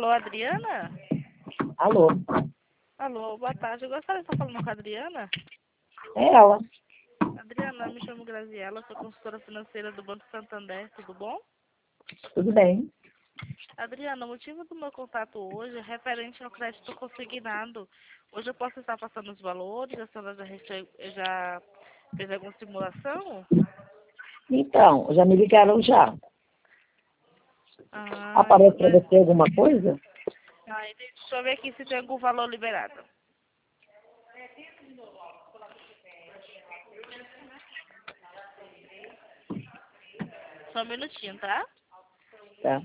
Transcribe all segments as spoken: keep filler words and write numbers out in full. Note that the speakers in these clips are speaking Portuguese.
Alô, Adriana? Alô? Alô, boa tarde. Eu gostaria de estar falando com a Adriana. É ela. Adriana, me chamo Graziela, sou consultora financeira do Banco Santander, tudo bom? Tudo bem? Adriana, o motivo do meu contato hoje é referente ao crédito consignado. Hoje eu posso estar passando os valores, a senhora já, reche- já fez alguma simulação? Então, já me ligaram já. Ah, Aparece para mas, você alguma coisa? ah, entendi. Deixa eu ver aqui se tem algum valor liberado. Só um minutinho, tá? Tá.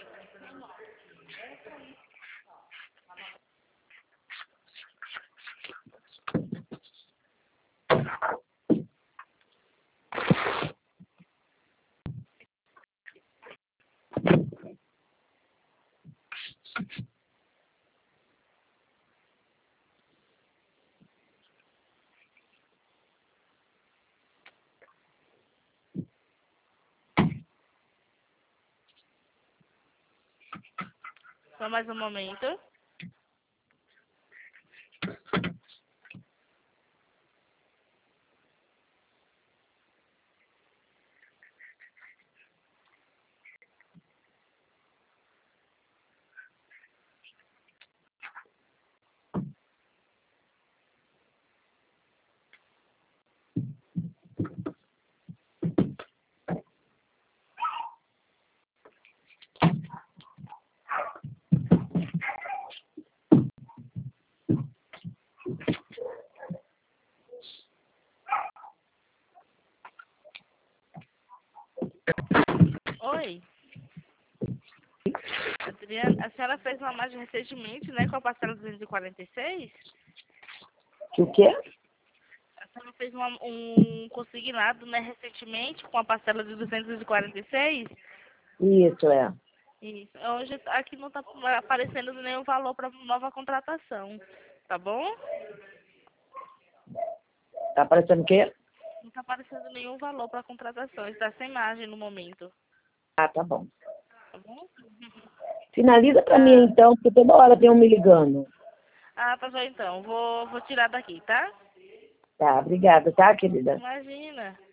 Só mais um momento. Oi. Adriana, a senhora fez uma margem recentemente, né, com a parcela duzentos e quarenta e seis? Que o quê? A senhora fez uma, um consignado, né, recentemente, com a parcela de duzentos e quarenta e seis? Isso, é. Isso. Hoje aqui não está aparecendo nenhum valor para nova contratação, tá bom? Tá aparecendo o quê? Não está aparecendo nenhum valor para contratação, está sem margem no momento, Ah, tá bom. tá bom? Finaliza pra mim Ah, então, porque toda hora tem um me ligando. ah tá bom então. Vou, vou tirar daqui, tá? Tá, obrigada, tá, querida? Imagina.